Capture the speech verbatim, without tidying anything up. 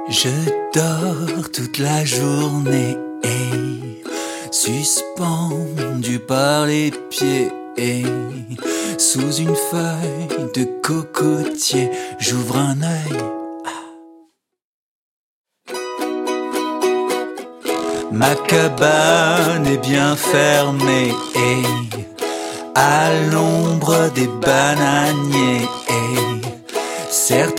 Je dors toute la journée, suspendu par les pieds, sous une feuille de cocotier, j'ouvre un œil. Ma cabane est bien fermée, à l'ombre des bananiers, certes